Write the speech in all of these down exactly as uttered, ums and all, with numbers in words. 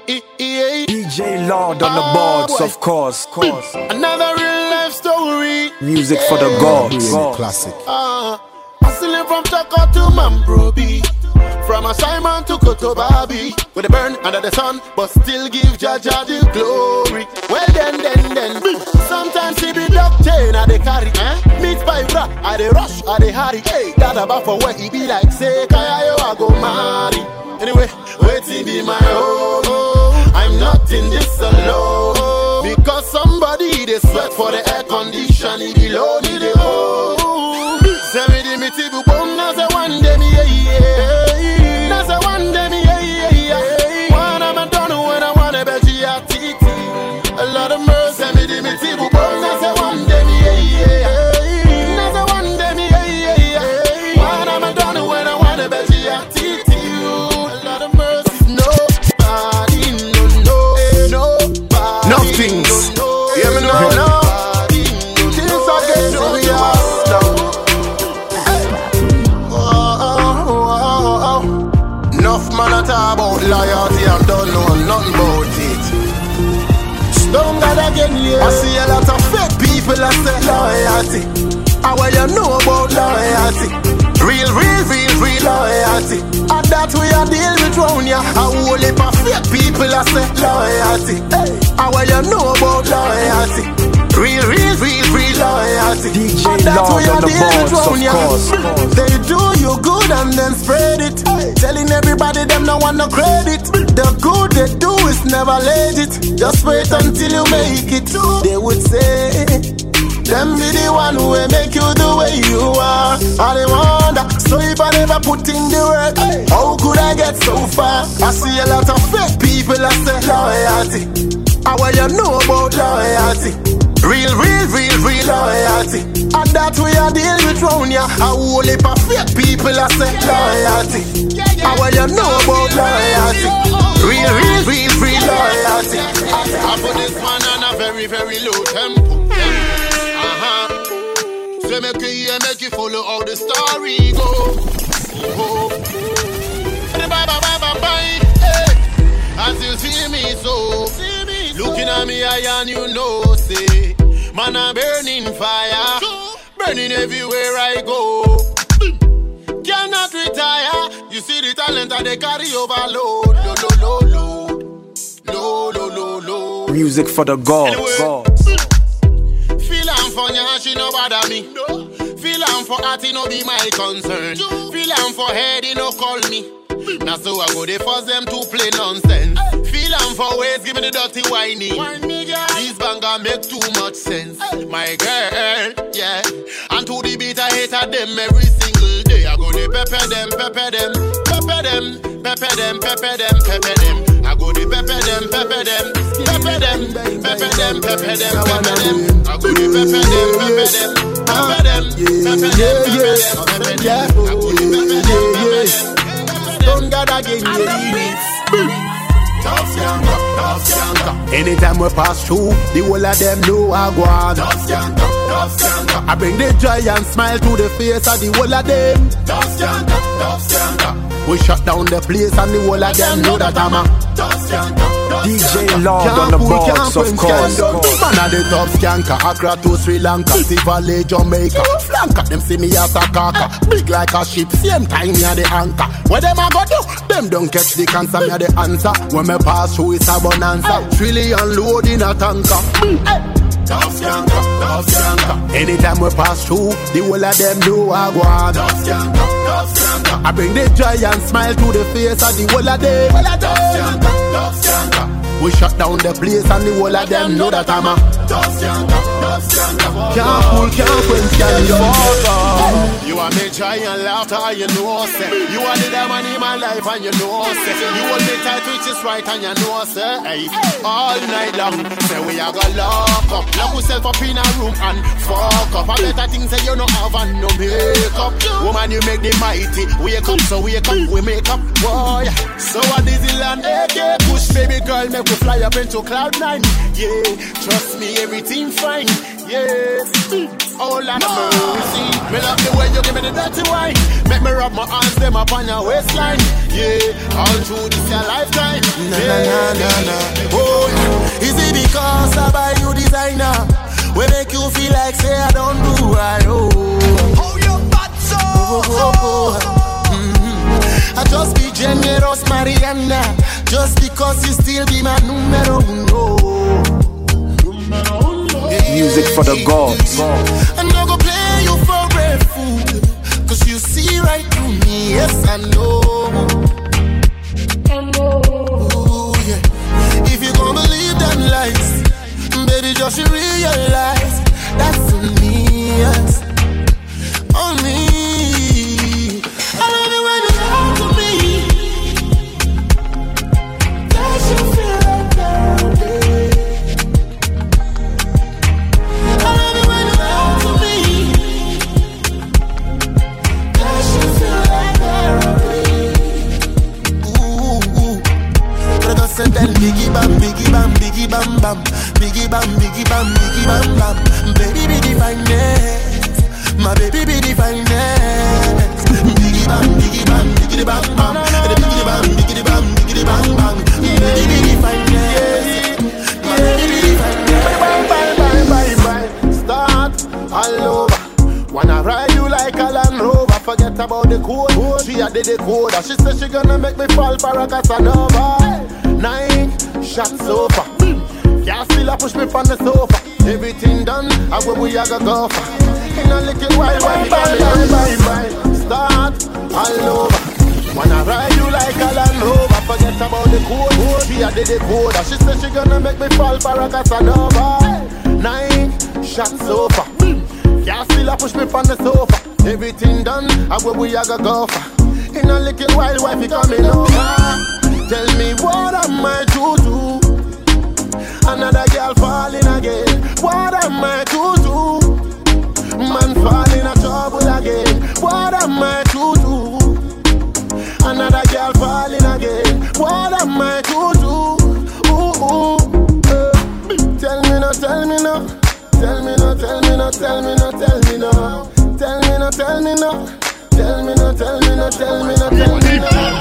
D J Lord on the boards, of course, course. Another real life story. Music for the gods. Classic. Uh, hustling from Chaka to Mambrobi, from Simon to Kotobabi, with a burn under the sun, but still give Jaja the glory. Well then, then, then. Sometimes he be duck chain and they carry, eh? Meet by bra, I they rush, I they hurry. Hey, that about for what he be like, say, Kaya yo, I go marry. Anyway, waiting be my home. I'm not in this alone, because somebody they sweat for the air condition. He below need the home. Say me the miti bu boom, na say one day me yeah yeah. Na say one day me yeah yeah yeah. When I'm done when I wanna be G R T T. A lot of mercy, me the miti bu boom, na say one day me yeah yeah. Na say one day me yeah yeah yeah. When I'm done when I wanna be G R T T. A lot of mercy, nobody no no nobody. Nothing. Yeah me know no. Things are getting serious now. Enough man a talk about loyalty and don't know nothing about it. Don't got again, yeah. I see a lot of fake people that say loyalty. And what you know about loyalty? Real, real, real, real loyalty. And that we are deal with round ya. A whole heap of fake people that say loyalty. Hey. And what you know about loyalty? Real, real, real, real loyalty. D J Lord on the boards, of course. They do you good and then spread it. Telling everybody them no want no credit. The good they do is never legit. Just wait until you make it. They would say, them be the one who will make you the way you are. And they wonder, so if I never put in the work, how could I get so far? I see a lot of fake people that say loyalty. And what you know about loyalty? Real, real, real, real loyalty. And that we are deal with round ya. A whole heap of fake people that say loyalty. And what you know about loyalty? Real, real, real, real loyalty. I put this one on a very, very low tempo. Uh-huh. So make you hear, make you follow how the story go. Oh. Bye, bye, bye, bye, bye. Hey. As you see me so, looking at me eye and you know, say, man a burning fire, burning everywhere I go. Cannot retire. You see the talent that they carry overload. Lo, lo, lo, lo. Lo, lo, lo, lo. Music for the gods. Anyway. gods. Feel I'm for ya, she no bother me. Feel I'm for art, no be my concern. Feel I'm for head, no call me. Now so I go they force them to play nonsense. Feel I'm for ways, give me the dirty whining. These banger make too much sense. My girl, yeah. And to the beat I hate at them every single day. I go they pepper them, pepper them, pepper them, pepper them, pepper them, pepper them. I go they pepper them, pepper them, pepper them, pepper them, pepper them, pepper them. I go they pepper them, pepper them, pepper them, pepper them, pepper them, pepper them. I go they pepper them, pepper them. Don't got again, tough skanker, tough skanker. Anytime we pass through, the whole of them know I go on. Tough skanker, tough skanker. I bring the joy and smile to the face of the whole of them. Tough skanker, tough skanker. We shut down the place and the whole of them know that I'm a tough skanker. D J Lord on the boards, of course. Man of the tough skanker, Accra to Sri Lanka, Tivoli, Jamaica. Flanker, them see me as a kaka. Big like a ship, same time me a the anchor. What them a go do? Them don't catch the cancer, me a the answer. When me pass through it's a bonanza. Trillion load in a tanker. Tough skanker, tough skanker. Anytime we pass through, the whole of them know I go on. Tough skanker, tough skanker. I bring the joy and smile to the face of the whole of them. Tough skanker, tough skanker. We shut down the place and the whole of them know that I'm a tough skanker, tough skanker. Can't pull, can't quench, can't you. You are me giant laughter, you know, say. You are the diamond in my life and you know, say. You hold me tight, which is right and you know, say. Hey, all night long, say we are gonna lock up. Lock yourself up in a room and fuck up. I better things say you don't have and no makeup. Woman, you make the mighty. Wake up, so wake up, we make up. Boy, so a Disneyland, A K push baby girl. girl, make we fly up into cloud nine. Yeah, trust me, everything fine. Yeah, oh Lord of mercy. Me love the way you give me the dirty wine. Make me rub my arms them up on your waistline. Yeah, all through this your lifetime. Na na na na na. Oh, is it because I buy you designer? We make you feel like say I don't do right. Oh, oh your bad so. Oh, oh, oh, oh. Mm-hmm. I just be generous, Mariana. Just because you still be my numero uno. Yeah. Music for the gods. I'm not gonna play you for bread food, cause you see right through me, yes I know. Ooh, yeah. If you gon' believe them lies, baby, just realize that's on me, yes, on me. I love it when you talk to me. That you feel like melody. I love it when you talk to me. That you feel like melody. Ooh, ooh. But I just said that biggie bam, biggie bam, biggie bam bam. Biggie bam, biggie bam, biggie bam bam. Baby be the finest, my baby be the finest. Biggie bam, biggie bam, biggie bam bam. Biggie bam, biggie bam, biggie bam bam. Baby be the finest, my baby be the finest. Bye bye bye bye bye. Start all over. Wanna ride you like a Land Rover. Forget about the code. She a did the code. She said she gonna make me fall for a Casanova. Nine shots over. Y'all still a push me from the sofa. Everything done, I where we a go go for. In a little while, bye bye bye bye bye. Start all over. Wanna ride you like a Land Rover. Forget about the code. She a did the code. She said she gonna make me fall for a Casanova. Nine shots over. Y'all still a push me from the sofa. Everything done, I where we a go go for. In a little while, wifey coming over. Tell me what am I to do? Another girl falling again. What am I to do? Man falling in trouble again. What am I to do? Another girl falling again. What am I to do? Ooh, ooh, uh. Tell me no, tell me no. Tell me no, tell me no, tell me no, tell me no. Tell me no, tell me no. Tell me no, tell me no, tell me no, tell me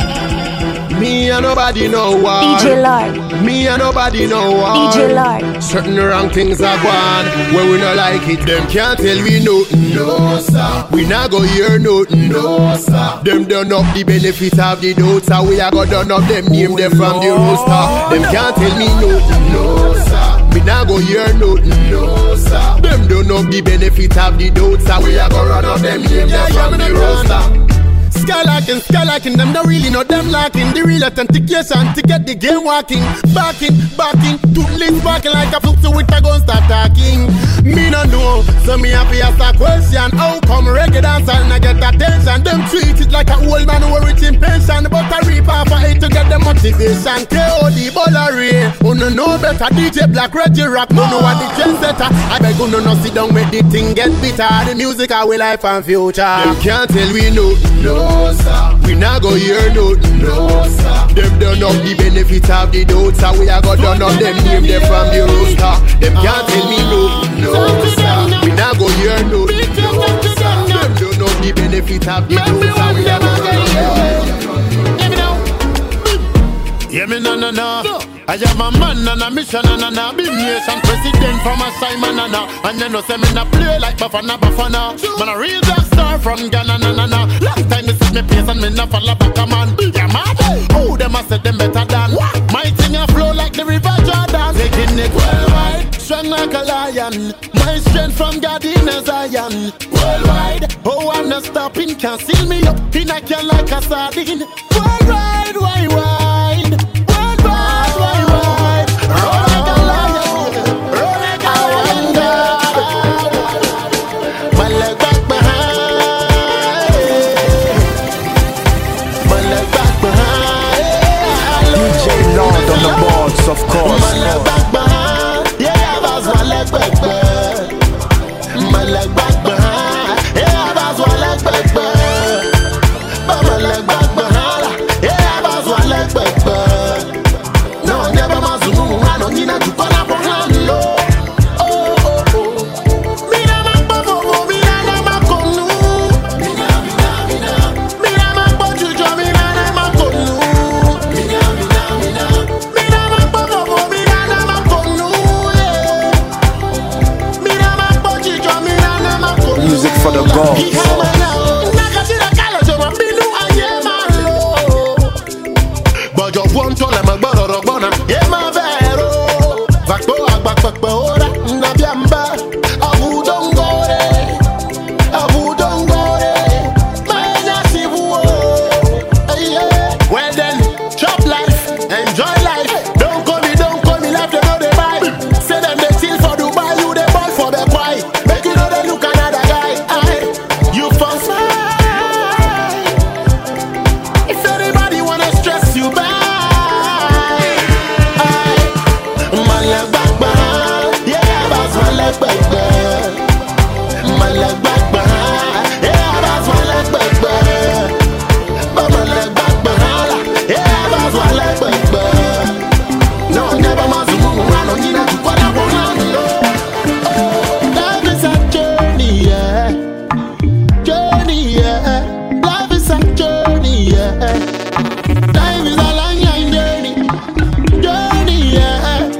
no. Me and nobody know why. D J Lord. Me and nobody know why. D J Lord. Certain wrong things are gone. When we not like it, them can't tell we nothing. No sir. We not go hear nothing. No sir. Them done up the benefit of the doubt. So we are go done up them name them from the rooster. Them can't tell me nothing. No sir. We not go hear nothing. No sir. Them done up the benefit of the doubt. So we are go run up them name them from the rooster. Skylarking, skylarking, them don't really know them lacking. The real authentication to get the game walking. Backing, backing, two lips barking like a flute, so with a gun start talking. Me no know, so me happy ask a question. How come reggae dancer and I get attention? Them treat it like a old man who rich in pension. But I reap off of it to get the motivation. K O D Bolary, who no know better. D J Black, Reggie Rock, no know what the trendsetter. I beg you no no sit down with the thing get bitter. The music our life and future. Them can't tell we no, no. No, sir. We not go hear nothing. No, sir. Them done up the benefit of the doubt. So we are go done up them name them from the rooster. Them can't tell me nothing. No, sir. We not go hear nothing. No, sir. Them done up the benefit of the doubt. So we are go done up. Hear me no no no. I am a man and a mission and a be nation president from a Simon and a. And you know say me na play like Bafana Bafana. Man a real black star from Ghana na na na. Long time me set me place and me na follow back a man. Yeah mad. Oh them a said them better than. My thing a flow like the river Jordan. Taking it worldwide, strong like a lion. My strength from God in a Zion. Worldwide, oh I'm not stopping. Can't seal me up in a can like a sardine. Worldwide, wide, wide. Of course. My leg back behind, yeah, that's my leg back behind. My leg back behind, yeah, that's my leg back behind. My leg back behind, yeah, that's my Jojo Wonto le magboro rogbona. Ye ma vero. Vakpo agbakpekpe ora na biamba. Abu dongore. Abu dongore. Manya sibu. Yeah. Well then, chop life, enjoy life. Don't call me, don't call me life, they know they buy. Say them they chill for Dubai, you they ball for the pie. Make you know they look another guy. Aye. You for smile. If anybody wanna stress you by, aye. Man like back behind, yeah, that's man like back behind. Man like back behind, yeah, that's man like back behind. Man like back behind, yeah, that's man like back behind. No, never must move around, no need to go down one low. Life is a journey, yeah. Journey, yeah. Life is a journey, yeah. Life is a long, long journey. Journey, yeah.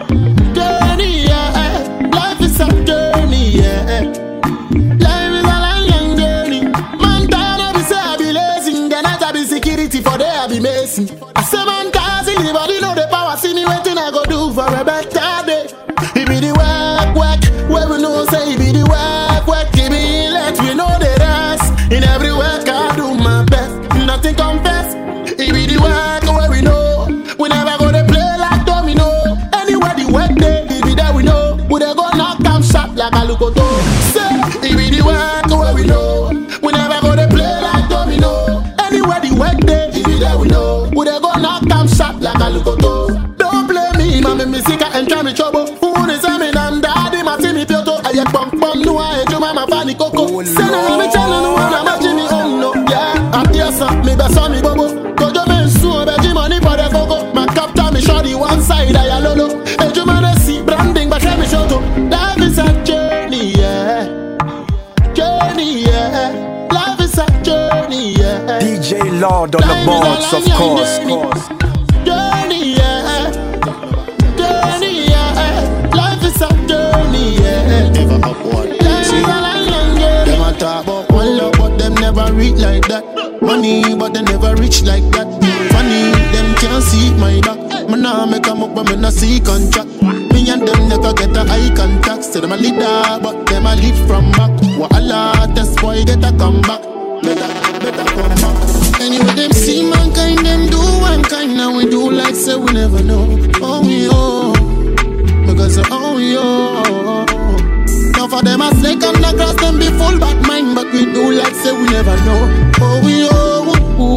Journey, yeah. Life is a journey, yeah. Life is a long, long journey. Man, tired of be say I be lazy. Then I be security for there I be messy. I say man, tired see the body know the power. See me waiting I go do for a better day. It be the work, work. Where we know say it be the work, work. It be let we know the rest. In every work I do my best. Nothing confess. It be the work where we know. We never go to play like domino. Anywhere the work day, it be there we know. We dey go knock down shot like a lukoto. Say, it be the work where we know. We never go to play like domino. Anywhere the work day, it be there we know. We dey go knock down shot like a lukoto. Don't play me, mami misika and try me trouble. Who is me and daddy, my team pioto. I get pump pump, no I do mama fanny coco. Say no, me channel no one, I'm a Jimmy on no. Yeah, I'm here son, me best on me bobo. Gojo men so beji money for the coco. My captain me shorty one side, I lolo. Hey, you man see branding, but try me show to. Life is a journey, yeah. Journey, yeah. Life is a journey, yeah. D J Lord on the boards, of course. course. Journey, yeah. Journey, yeah. Life is a journey, yeah. Never upward. Life is a long, long journey. Them a talk about one love, but them never reach like that. Money, but they never reach like that. Funny, them can't see my back. Me nah make them up, but me nah see contract. Me and them never get a eye contact. Say them a leader, but them a lead from back. Wallah, that's boy get a comeback. Better, better come back. Anyway, them see mankind, them do one kind. Now we do like say we never know. Oh, we oh, because oh, we oh. Now for them a snake on the grass, them be full bad mind. But we do like say we never know. Oh, we oh,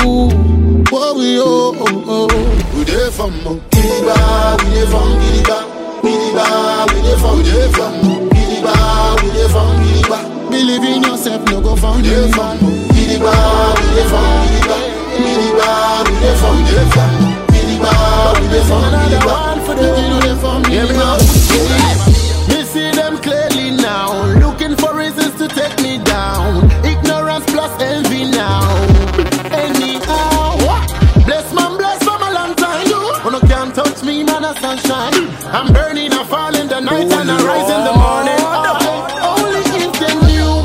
oh, oh, we oh, oh, oh. We dey from Giliba, we dey from Giliba. Giliba, we dey from Giliba. Giliba, we dey from Giliba. Believe in yourself, no go from Giliba. Giliba, we dey from Giliba. Giliba, we dey from Giliba. Giliba, we dey from Giliba. We dey from Giliba. Me see them clearly now, looking for reasons to take me down. Ignorance plus envy now. Anyhow, bless man, bless for my long time. You no can't touch me, man, a sunshine. I'm burning, I fall in the night oh, and I rise in the morning. I, only if they knew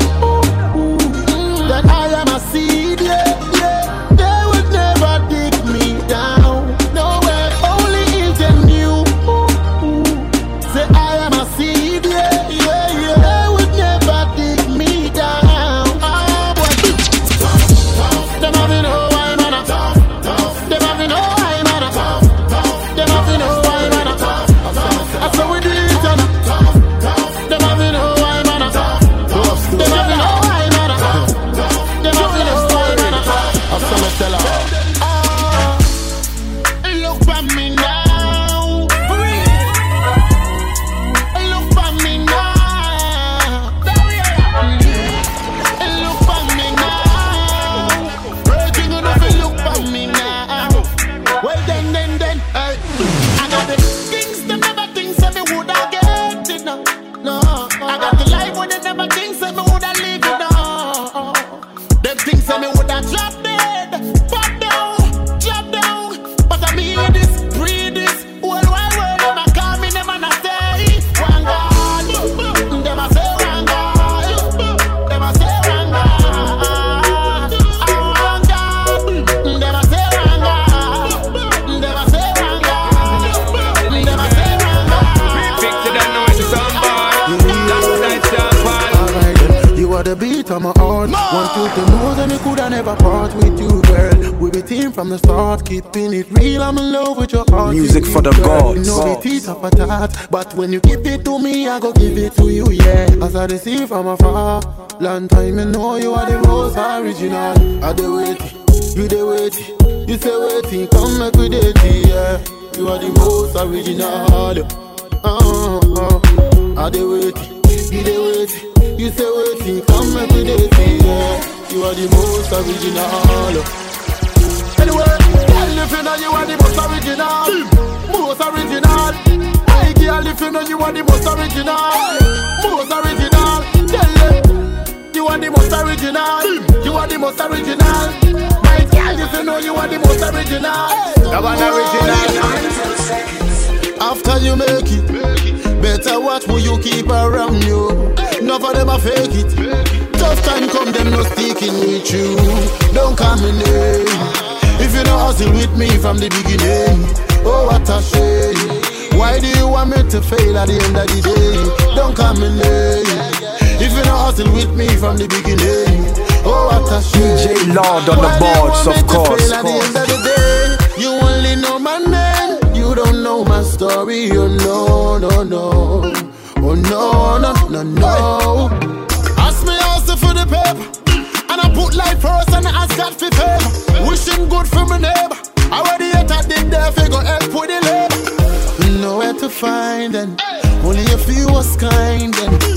that I am a seed, yeah, yeah. They would never dig me down. No way, only if they knew. Say I am a seed, yeah, yeah, yeah. They would never dig me down. Oh, boy. Them have to know why, man. Them have to know why, man. Them have to know why, man. I saw we never part with you, girl. We be team from the start, keeping it real. I'm in love with your heart. Music for the gods. You know the teeth of a tart, but when you give it to me, I go give it to you, yeah. As I see from afar, long time you know you are the most original. I dey wait, you dey wait, you say waiting, come make we date, yeah. You are the most original. Uh, uh, I dey wait, you dey wait, you say waiting, come make we date, yeah. You are the most original. Anyway, girl, if you know you are the most original, most original. Hey, girl, if you know you are the most original, most original. Tell them you are the most original, you are the most original. My girl, if you know you are the most original, you are the original. After you make it, better watch who you keep around you. None of them a fake it. Tough time come, them no sticking with you. Don't call me name if you don't hustle with me from the beginning. Oh, what a shame. Why do you want me to fail at the end of the day? Don't call me name if you don't hustle with me from the beginning. Oh, what a shame. D J Lord on the boards, of course. At the end of the day, you only know my name. You don't know my story, oh no, no, no. Oh no, no, no, no. Ask me also for the paper, and I put life first and I ask God for favor. Wishing good for my neighbor. Already yet I did there, figure help with the labor. Nowhere to find them, only a few was kind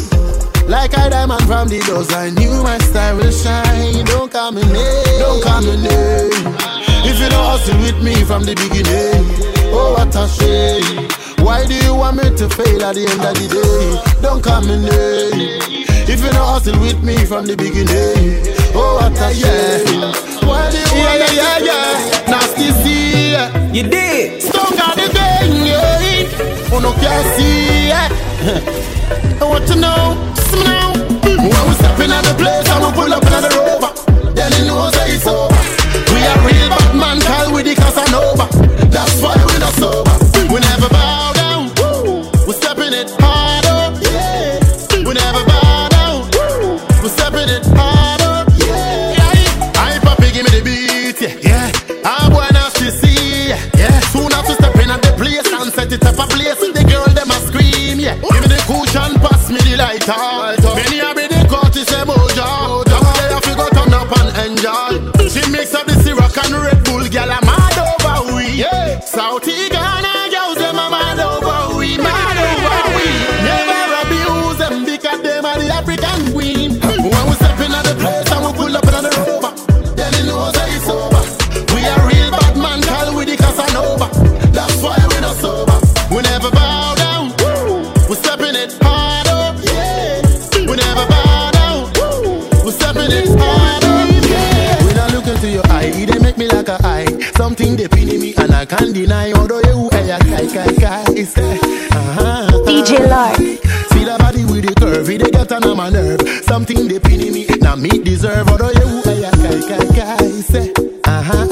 and like I diamond from the doors, I knew my style will shine. Don't call me name, don't call me name if you don't hustle with me from the beginning. Oh, what a shame. Why do you want me to fail at the end of the day? Don't call me name if you don't hustle with me from the beginning. Oh, what a shame. Why do you want me to yeah, yeah, yeah. Nasty see yeah. You did. Stung out the vein, yeah. Oh, no, can't see yeah. I want to know, see now. When we stepping at the place and we pull up in the rover, then you know that it's over. We are real bad man, call with the Casanova. That's why we're not sober. We never bow down. We're stepping it harder. Yeah. We never bow down. We're stepping it harder. Yeah. I papi give me the beat. Yeah. I wanna see. Yeah. Soon as we step in at the place and set it up a place, the girl them a scream. Yeah. Give me the cushion, pass me the lighter. Many are be the Curtis emoji. Come on, they have to go turn up and enjoy. She mix up the syrup and Red Bull, girl. I'm mad over we. Yeah. Southie Ghana, girls them a mad over we, mad over we. Never abuse them because them are the African queen. When we step in at the place and we pull up in the rover, then you know that it's over. We are real bad man, call with the Casanova. That's why we're not sober. We never bow down. We're stepping it harder. Yeah. We never bow down. We're stepping it harder. Yeah. When I look into your eye, they make me like a eye. Something they pin in me and I can't deny. Although you hey, kai kai kai, it's uh-huh. D J Lord. See the body with the curvy, they get on my nerve. Something they pin in me, now me deserve. Although you hey, kai kai kai, it's uh-huh,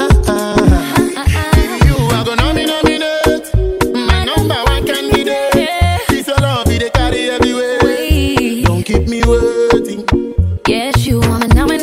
uh-huh. You are gonna nominate my number one candidate. This your love, they carry everywhere. Wait. Don't keep me waiting. Yes, you wanna nominate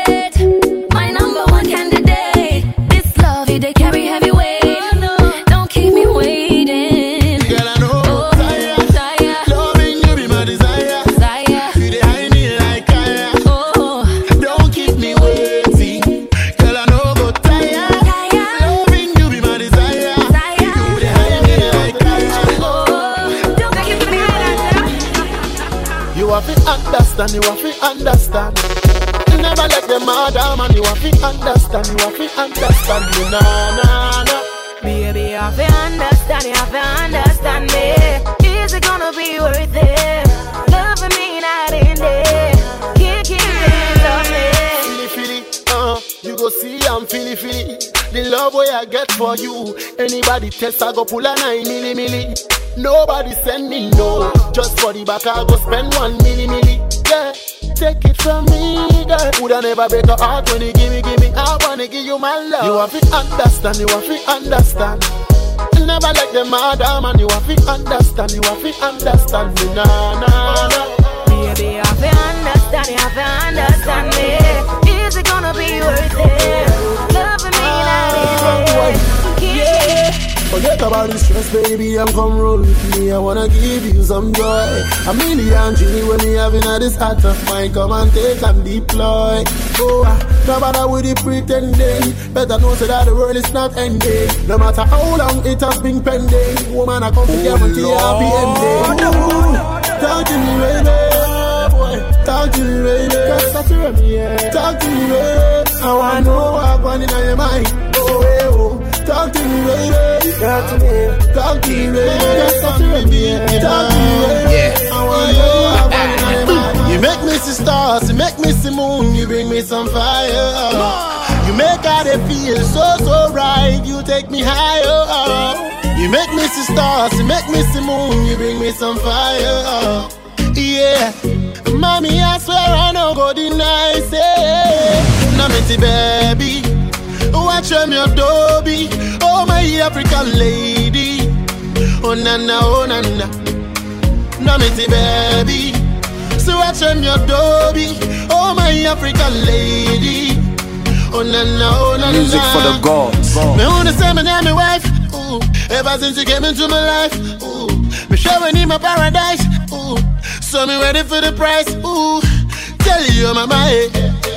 my number one candidate. This love, they carry heavy weight. Oh, no. Don't keep me waiting. Girl, I know. Oh, Desire. desire. Loving you be my desire. Desire. You dey hide me like fire. Oh, Don't keep me waiting. Girl, I know go tire. Tire. Loving you be my desire. Desire. You dey hide me like fire. oh, don't keep me waiting. You have to understand, you have to understand. You never let them murder, man. You have to understand, you have to understand me, nah, nah, nah. Baby, you have to understand, you have to understand me. Is it gonna be worth it? Loving me not in there. Can't keep it on me. Feely, feely, uh, you go see I'm feely, feely. The love way I get for you. Anybody test, I go pull a nine milli milli. Nobody send me no. Just for the back, I go spend one milli milli. Yeah, take it from me, girl. Woulda never break a heart when you give me, give me. I wanna give you my love. You have to understand, you have to understand. Never let them murder, man. You have to understand, you have to understand me, nah, nah, nah. Baby, you have to understand, you have to understand me. Is it gonna gonna be worth it. Loving me night and day. Yeah. Forget about the stress, baby, I'm come roll with me. I wanna give you some joy. A million Gini when me having a this heart of mine. Come and take and deploy. Oh, ah, no matter with the pretending. Better know so that the world is not ending. No matter how long it has been pending. Woman, I come to guarantee I'll be ending. Talk to me, baby. Talk to me, baby. Talk to me, yeah. Talk to me, baby. I wanna know what's going on in your mind. Oh, hey, oh. Talk to me, baby. Talk to me. Talk to me, baby. Talk to me, baby. Talk to me, baby. Yeah. I wanna know what's going on in your mind. You make me see stars, you make me see moon, you bring me some fire. You make how they feel so, so right, you take me higher. You make me see stars, you make me see moon, you bring me some fire. Yeah, mommy, I swear I no go deny, say, now me see baby, watch me Adobe, oh my African lady, oh na na, oh na na, now me see baby, so watch me Adobe, oh my African lady, oh na na, oh na na. Music for the gods. Me wanna say my name, my wife, ooh, ever since you came into my life, ooh, me showing in my paradise, ooh. So me ready for the price, ooh. Tell you my mind,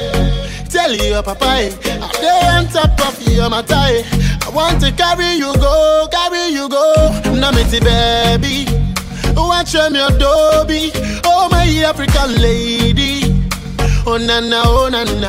tell you papa, I dey on top of you my tie. I want to carry you go, carry you go. Now me see baby, watch me Adobe, oh my African lady, oh na na, oh na na.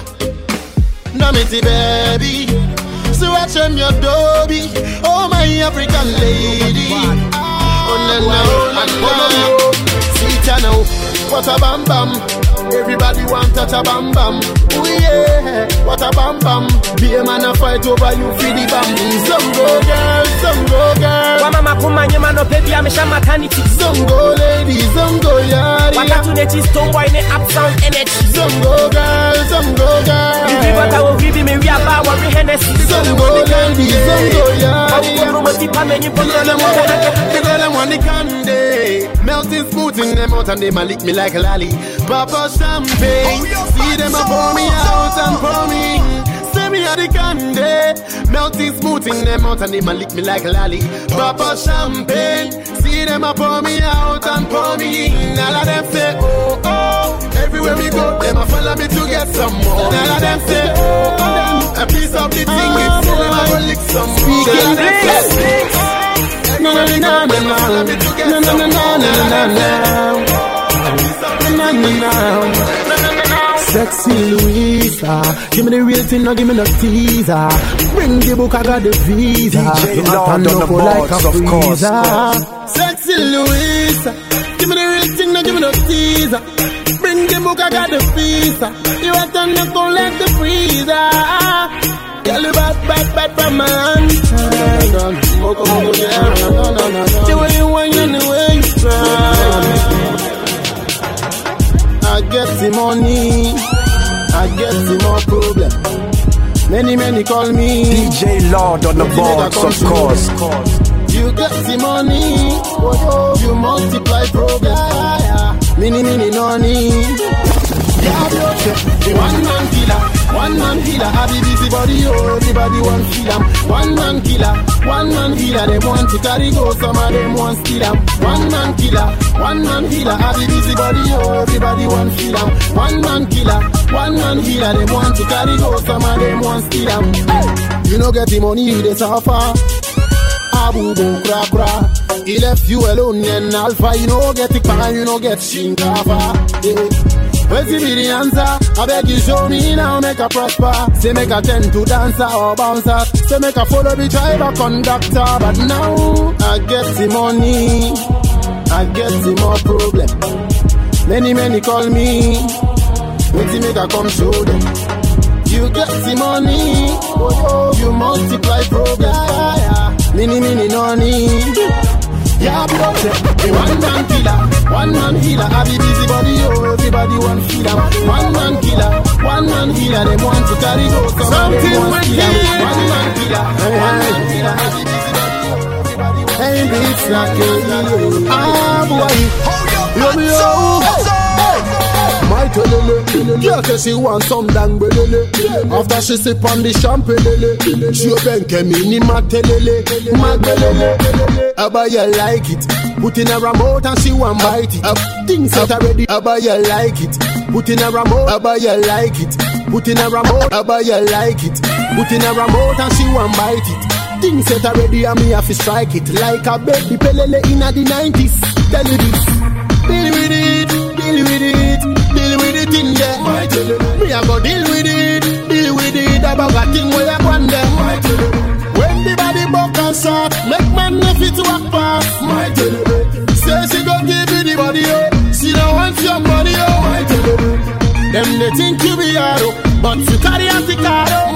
Now me see baby, so watch me Adobe, oh my African lady, oh na na, oh na na. Now, what a bam bam. Everybody want touch a bam bam. Oh yeah, what a bam bam. Be a man a fight over you for the bam. Some go girl, some go girl. Wa mama kumanye mano baby amesha maternity. Some go ladies, some go yari. Wakati neti stone boy ne up sound energy. Some go girl, some go girl. If you want to give me we are wa we Hennessy. Some go ladies, some go yari. Wa promo tipa meni pono na mo. Because them want the candy, melting smooth in them out and they ma lick me like a lolly. Papa champagne, see them a pour me out and pour me. Say me a the candy, melting smooth in them out and they ma lick me like a lolly. Papa champagne, see them a pour me out and pour me. All of them say oh oh, everywhere we go, them a follow me to get some more. All of them say oh oh, a piece of the thing it's so them a go lick some more. All of them say no no no no no no no no no no no. Sexy Louisa, give me the real thing, no give me no teaser. Bring the book, I got the visa. D J Lord on the boards, of course. Sexy Louisa, give me the real thing, no give me no teaser. Bring the book, I got the visa. You want to knock on like the freezer. Girl, you bad, bad, bad from my hand. The way you want and the way you try. I get the money, I get the more problem. Many, many call me D J Lord on the boards, of course. You get the money, you multiply problems. Many, many money. One man killer, one man killer. I be busy body, oh, everybody want feel am. One man killer, one man killer. They want to carry go, some of them want steal am. One man killer, one man killer. I be busy body, oh, everybody want feel am. One man killer, one man killer. They want to carry go, some of them want steal am. Hey. You know get the money, you dey suffer. Abu boom cra cra. He left you alone and alpha. You know get it pan, you know get shinkafa. Yeah. Where's the be the answer? I beg you show me now, make a prosper. Say make a tend to dancer or bouncer. Say make a follow the driver conductor. But now I get the money, I get the more problem. Many many call me, wait till make a come show them. You get the money, you multiply problems. Many many no need. Yeah, bro, hey, one man killer, one man healer. I be busy body, oh, everybody want feel am. One man killer, one man healer. They want to carry go, some of them want feel am. One man killer, one man healer. I be busy body, oh, everybody want feel am. Hey, bitch, like a ah, boy, yo, yo, my telele. Girl say she want some dang belele. After she sip on the champagne, she benke mini matelele, magelele. Aba you like it, put in her mouth and she want bite it. Things set already, aba you like it, put in her mouth, aba you like it, put in her mouth, aba you like it, put in her mouth and she want bite it. Things set already and me have to strike it like a baby pelele in the nineties. Tell you this, deal with it, deal with it, deal with it in there. Me a go deal with it, deal with it about a thing where I want them. When the body buck and shot, make man left it to walk past. Say she go give you the body, oh, she don't want your money, oh. Them they think you be hard, but you carry out the car, oh.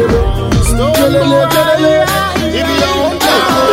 Stole if you don't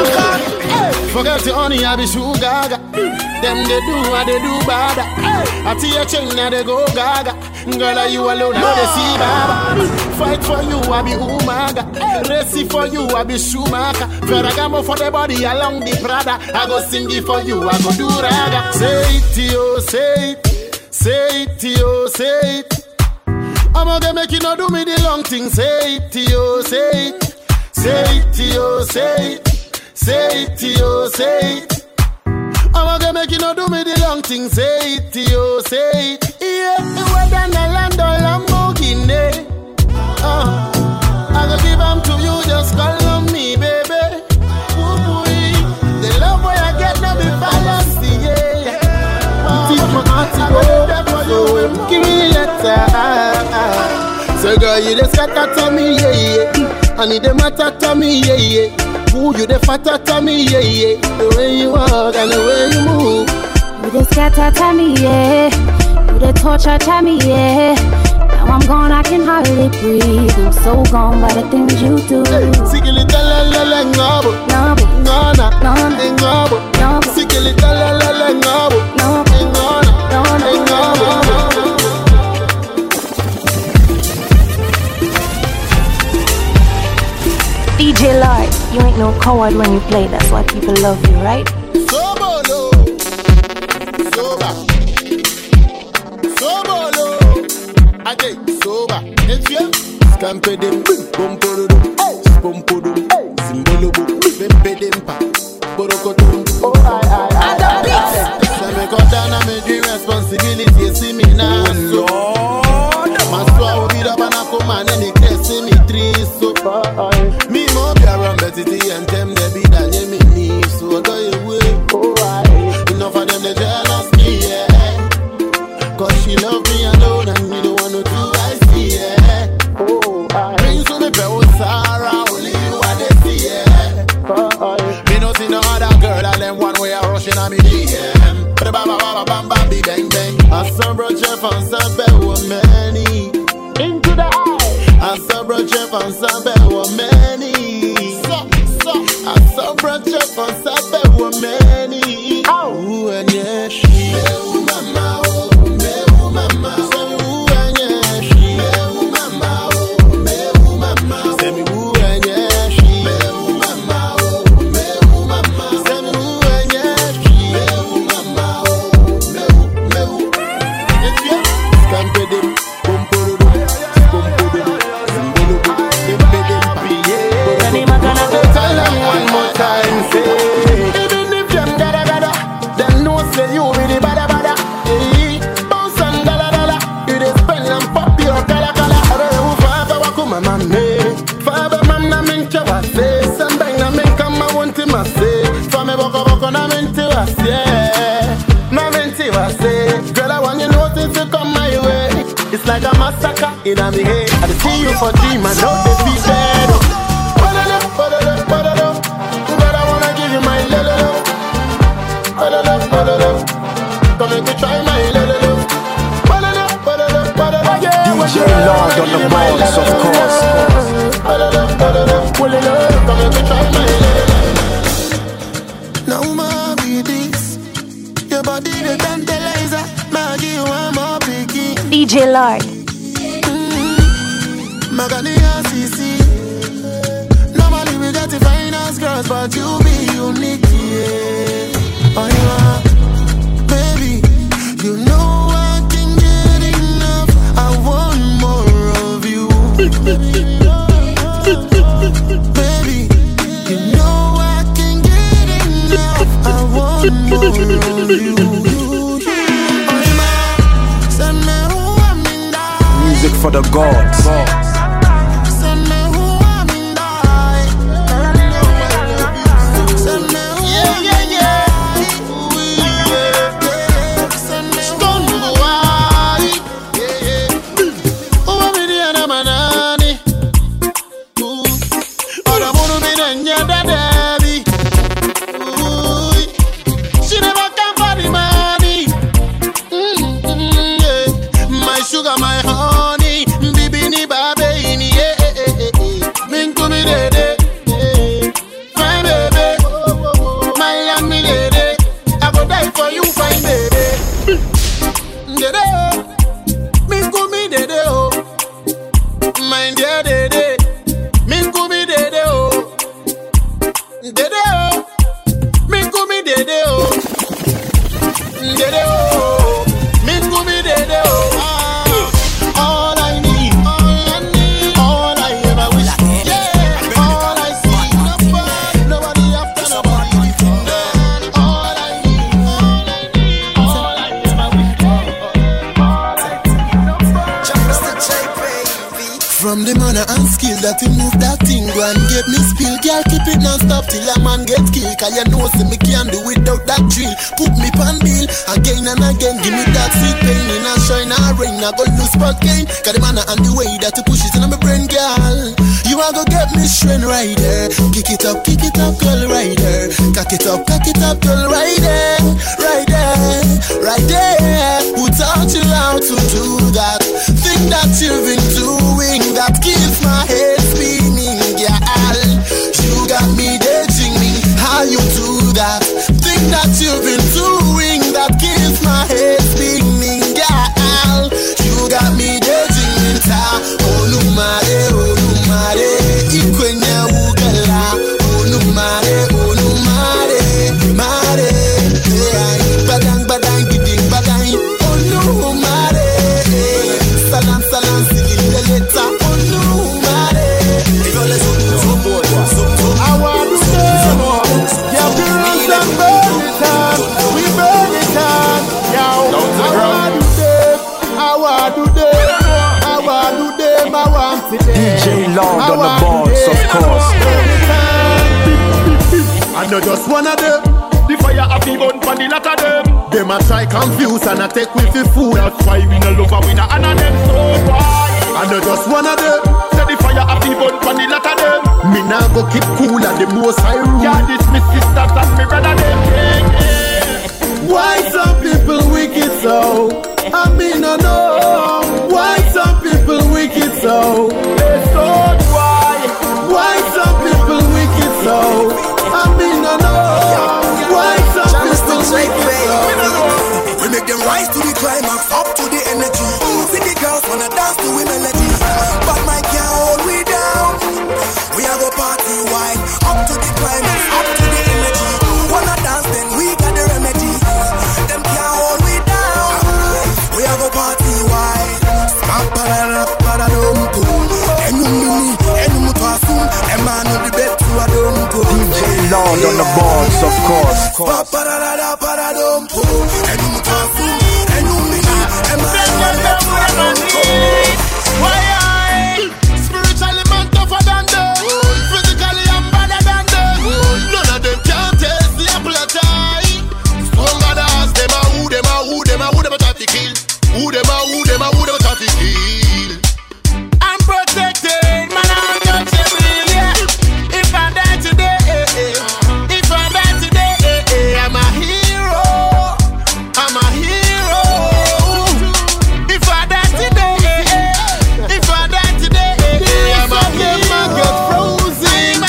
forget the honey, I be sugar. Them they do what they do bad. I see your chain now they go gaga. Girl, are you alone? Now they see baba. Fight for you, I be Umaga. Race for you, I be Schumacher. Ferragamo for the body along the Prada. I go sing it for you, I go do raga. Say it to you, say it. Say it to you, say it. I'm gonna make you not do me the long thing. Say it to you, say it. Say it to you, say it. Say it to you, say it. I'm gonna make you not do me the long thing. Say it to you, say it. Yeah, we're done the land of Lamborghini. Uh, I'm gonna give them to you, just call on me, baby. Ooh-wee. The love where I get now be fantasy, yeah. Teach my heart to go for you, give me a letter. So girl, you just got that to me, yeah, yeah. I need the matter to me, yeah, yeah. Who you the fatter to me, yeah, yeah. The way you walk and the way you move. You the scatter to me, yeah. You the torture to me, yeah. Now I'm gone, I can hardly breathe. I'm so gone by the things you do. Sikili talalala ngabo, Ngabo, ngona, Ngona, ngabo, Ngabo. Sikili talalala ngabo, Ngabo, ngona, Ngona, ngabo. D J Lord, you ain't no coward when you play. That's why people love you, right? Sobolo, soba, sobolo, again, soba. It's you. Scampe dem, bompodo, bompodo, simbolo, bempe dempa, borokotum. Oh, I, I, I, I, I. Say me cut down and me the responsibility. See me now, so. My soul will be the banana man and it see me three so. Me more be around Betty and them they be that you me need. So I go away. Enough of them they jealous me, yeah. Cause she love me alone and me don't want to do I see, yeah. Bring to me bro Sarah, only you are the see, yeah. Me no see no other girl and them one way I rushing on me, yeah. But bam bam bam bam bang bang. I saw bro Jeff and some many into the eye. I saw bro Jeff and some many. So so I saw bro Jeff and some many. Ooh and yeah she. Ooh mama oh, ooh mama. Say me ooh and yeah she. Ooh mama oh, ooh mama. Say me ooh and yeah she. Ooh mama oh, ooh mama. Say me ooh and yeah she. Ooh mama oh, ooh ooh. It's you. Scampe dem, bompodo, bompodo, simbolo, bempe dempa. Any man gonna go tell them one more time, say. Even if them gada gada, them know say you be the bada bada. Hey, bounce and dala dala, you dey spend and pop your kala kala. Ore u faba wakuma mame, faba mamna mincha wase, samba na minka ma wonti mase, fame boko boko na minti wase, na minti wase. Girl, I want you know things to come my way. It's like a massacre in a me head. I see you for team, I know they feel bad. Badalo, badalo, badalo. Girl, I wanna give you my lolo. Badalo, badalo. Come and try my lolo. Badalo, badalo, badalo. D J Lord on the balls, of course. Badalo, badalo. Come and try my lolo. Now my be this. Your body the tantalizer. Maggie, you want more picky. D J Lord. Magania C C. Normally we got the finest girls, but you be unique, yeah. Oh, you are, baby. You know I can get enough. Baby, you know I can't get enough. I want more of you. Music for the gods. From the manner and skill that you move that thing, go and get me spill. Girl, keep it non-stop till a man get killed. Cause you know see me can't do without that drill. Put me pan bill, again and again. Give me that sweet pain in a shine and rain. I go lose spot gain. Cause the manner and the way that you push it in my brain, girl. You are gonna get me straight right there. Kick it up, kick it up, girl, right there. Cock it up, cock it up, girl, right there. Right there, right there. Who taught you how to do that? Think that you've been doing that keeps my head spinning, girl. You got me dating me, how you do that? Think that you've been doing that keeps my head spinning, girl. You got me dating me, ta. Olumare, olumare, ikwenya ugala. Olumare, olumare, mare. Badang, badang, giding, badang. Olumare, salam, salam, sigil the letter. Olumare. I want to say, yeah, we run and burn it on. We burn it on. Yeah, I want to say, I want to say, I want to say, I want to say. D J Lord on the boards, of course. I know just one of them. The fire a be burn for the lot of them. Them a try confuse and a take with the food. That's why we no love a winner and a them so why. I know just one of them. Say the fire a be burn for the lot of them. Me nah go keep cool at the most high room. Yeah, this me sisters and me brother them. Yeah, yeah. Why some people wicked so? I mean no know. Why some people wicked so? They thought why? Why some people wicked so? I mean no know. Why some people wicked so? We make them rise to the climax, up to the energy. See the girls wanna dance to the melody, but my can't hold we down. We have a party wine, up to the climax, up to the energy. Wanna dance, then we got the remedy. Them can't hold we down. We have a party wine. Smack parada paradum boom. Enumini, enumutwasum. Emanu the bet to a dum boom. D J Lord on the boards, of course. Smack parada paradum boom. Enumutwasum. Enumini, emanu the bet to a dum boom. Why I spiritually man tougher than them, physically I'm better than them. None of them can taste the apple of pie. Stronger than us, them a who, them a who, them a who, them a try to kill. Who them a who, them a who, them a try to kill. I'm protected, man, I'm untouchable, yeah. If I die today, eh, eh. If I die today, eh, eh. I'm a hero, I'm a hero. If I die today, eh, eh. If I die today, eh, eh. I'm a hero. I get frozen.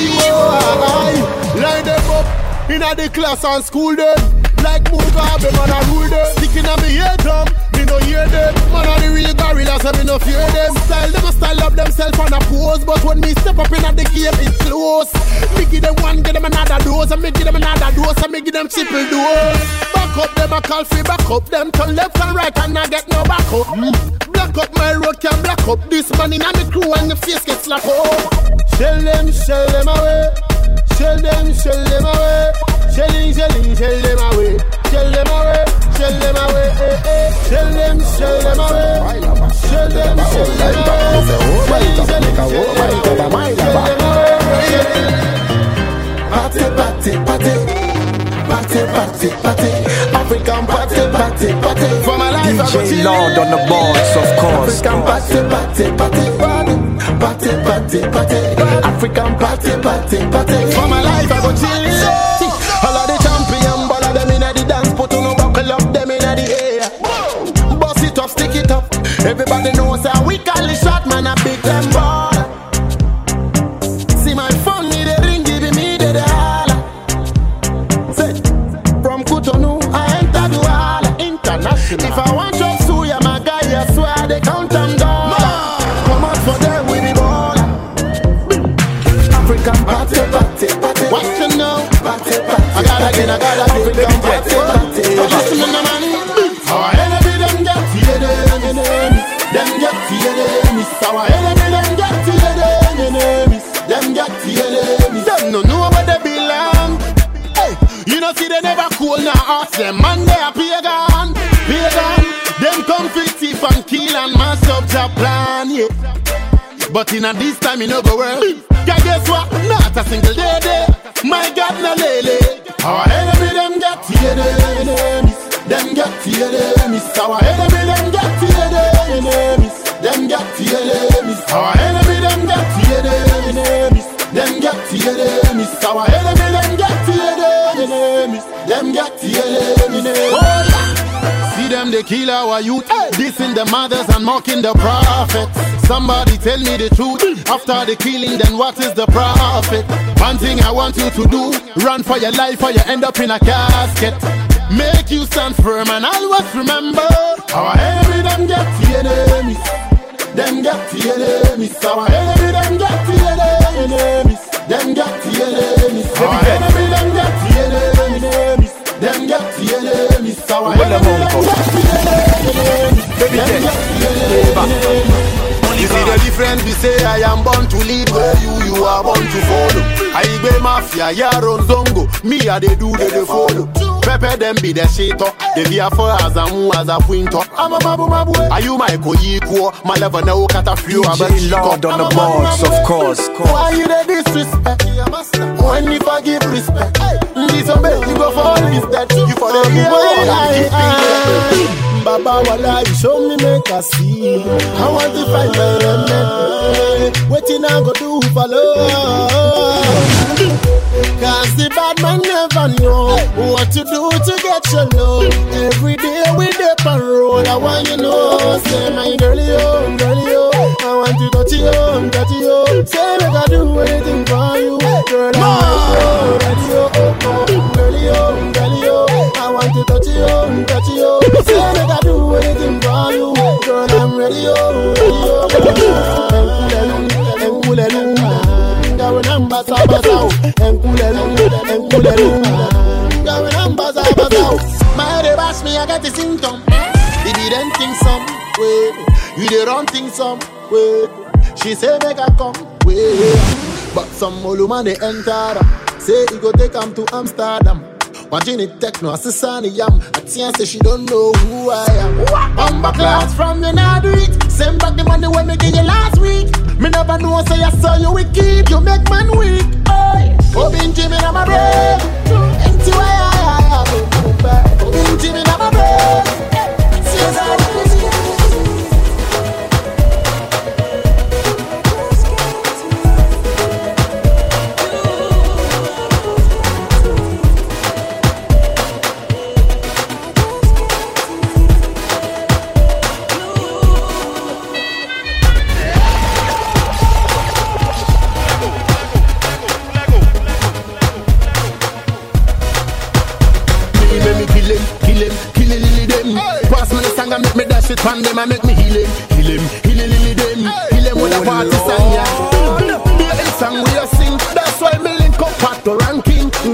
Line them up inna the class and school them. Like Mugabe, man, I rule them. Sticking on me head drum, me no hear them. Man, are the real gorillas, and me no fear them. Style them, a style up themselves on a pose. But when me step up in the game, it's close. Me give them one, give them another dose. And me give them another dose, and me give them triple dose. Back up them, I call free, back up them. Turn left and right, and I get no back up. Mm. Black Black up my road, can black up this man in the crew and the face gets slapped up. Shell them, shell them away. Shell them, shell them away. Shelling, shelling, shell them away. Shell them away, shell them away. Eh, eh. Shell them, shell them away. Shell them, shell them away. Shelling, shelling, shell them away. Shell them away. Party, party, party. Party, party, party. African party, party, party. For my life, I go D J chill. Lord on the boards, of course. African party, party, party, party, party, party, party. African party, party, party. For my life, I go chill. All of the champion, all of them inna the dance, put on a buckle up, them inna the air. Bust it up, stick it up. Everybody knows how we call the shot, man, a big them ball. See my phone, need a ring, give me the dollar. Say, from Cotonou, I enter Douala, international. If I want to sue ya, my guy, I swear they count them down. Come out for them with the ball. African party, party, party. What you know? Party, party. I gotta get, I gotta get, African party, party. listen to the man. Our enemy them get here, them enemies. Them get here, enemies. Our enemy them get here, them enemies. Them get here, enemies. Them no know where they belong. Hey, you know see they never cool now. Ask them man they are pagan, pagan. Them come fit thief and kill and mash up your plan, yeah. But in a this time you know go well. Yeah, guess what? Not a single day day. My God, no lele. Our enemy them get here, them enemies. Them get here, enemies. Our enemy them get here, them enemies. Them get here, enemies. Our enemy them get here, them enemies. Them get here, enemies. Our enemy them get here, them enemies. Them get here, enemies. Oh, yeah. See them they kill our youth, dissing the mothers and mocking the prophets. Somebody tell me the truth. After the killing, then what is the profit? One thing I want you to do: run for your life, or you end up in a casket. Make you stand firm and always remember, our enemy them get the enemies. Them get the enemies. Our enemy them get the enemies. Them get the enemies. Our enemy them get the enemies. Them get the enemies. Our enemy them get the enemies. Them get the enemies. You see the difference, we say I am born to lead, where you, you are born to follow. I be mafia, yaron zongo, me a they do, they, they follow. Pepe them be the shater, they be a for as a mu as a pointer. I'm a mabu mabu, are you my co-equal? My level now cut a few, I'm D J Lord on the boards, of course. Why you the disrespect? When you forgive respect, disobey, you go for all this that you for the evil. Baba wala, you show me make a see. I want to find my remedy. Waiting I go do for love. Cause the bad man never know what to do to get your love. Every day we dip and roll. I want you know, say my girlie, oh, girlie, oh. I want to touch you, touch you. Say make I do anything for you. Girl, I want you, girlie, oh, girlie, oh. I want to touch you, touch you. Say make I do anything for you. Girl, I'm ready, oh, ready, oh. Namba sabasa, enkulelu, enkulelu. Gawe namba sabasa. My head bash me, I get the symptom. If you don't think some way, you the wrong thing some way. She say make I come way, but some oluma they enter. Say he go take him to Amsterdam. Watching it techno, as a sunny yam. I say she don't know who I am. Bumba class from the Nadrit. Same back the money when me give you last week. Me never know, say I saw you wicked. You make man weak. Oh, Benji, me na my brain. Empty way, I am. Oh, Benji, me na my brain. See how shit from them and make me heal him, heal him, heal him, heal them, heal him with a party song, yeah. The song we a sing, that's why me link up at the ranking.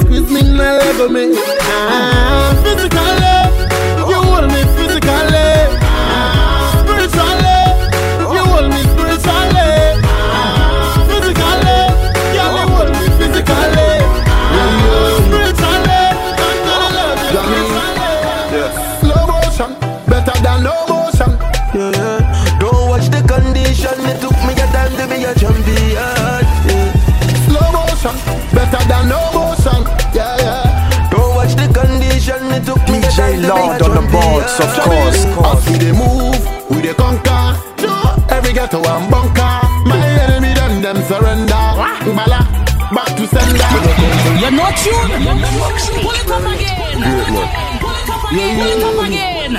love me. Ah, physically, you hold me physically. Ah, spiritually, you hold me spiritually. Ah, physically, girl, you hold me physically. Ah, spiritually, I'm gonna love you spiritually. Yeah. Slow motion, better than no motion. Yeah, yeah. Don't watch the condition. It took me a time to be a champion. Yeah. Slow motion, better than no motion. Yeah, yeah. Don't watch the condition. It took me D a J time to be a Lord on the boards, of champion. course. As we dey move, we dey conquer. Every ghetto and bunker. My enemy them them surrender. Bala, back to sender. You're not tuned. Pull it up again. Pull it up again. Pull it up again.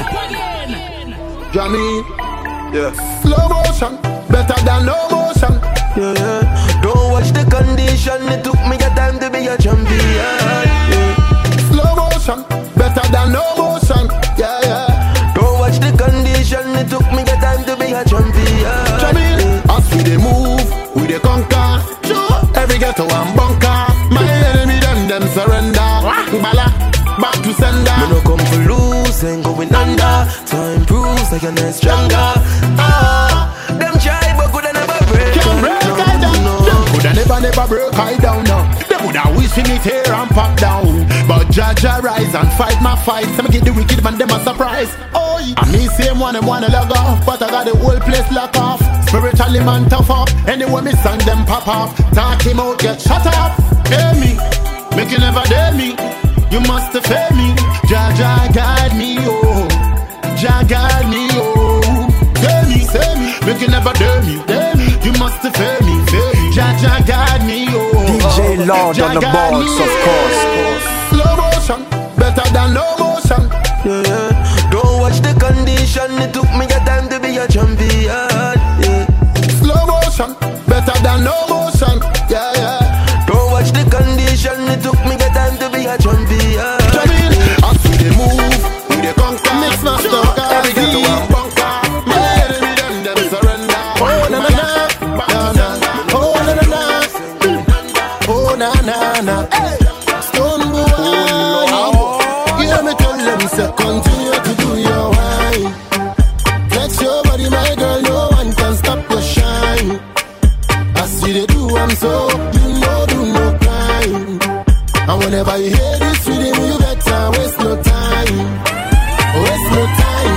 Jammy, Yeah. slow motion, better than no motion. Yeah, yeah. Don't watch the condition. It took me a time to be a champion. Yeah. Slow motion, better than no motion. Yeah, yeah. Don't watch the condition. It took me a time to be a champion. Jammy, as we dey move, we dey conquer. Every ghetto and bunker. My enemy them them surrender. Bala, back to sender. Me no come to lose, ain't going under. Time proves I can get stronger. Ah, them try but could I never break. Can't break No, I down. no. Them coulda never never break I down now. They woulda wish me tear and pop down. But Jaja rise and fight my fight. So me get the wicked man them a surprise. Oh, I me same one them wanna log off, but I got the whole place lock off. Spiritually man tough up. Anyway me song them pop off. Talk him out get shut up. Hear me, make you never dare me. You must have failed me. Jaja guide me, oh. Jah guide me, oh. Tell me, say me, make you never dare me, dare me. You must have failed me, failed me. Jaja guide me, oh. D J Lord Jah on the guide boards, me, of oh. course. Slow motion, better than no motion. Yeah, yeah. Don't watch the condition. It took me a time to be a champion. Yeah. Slow motion, better than no motion. Yeah, yeah. Don't watch the condition. It took me a time to be a champion. Jamil, as we dey move, we dey conquer. Mix master, Every ghetto and bunker. My enemy them them surrender. Oh na na na, na na. Oh na na na, oh na na na. Hey, Stone boy, hear me tell them say continue to do your wine. Flex your body, my girl, no one can stop your shine. I see they do, I'm so you know do no crime. And whenever you hear this rhythm, you better waste no time. Waste no time,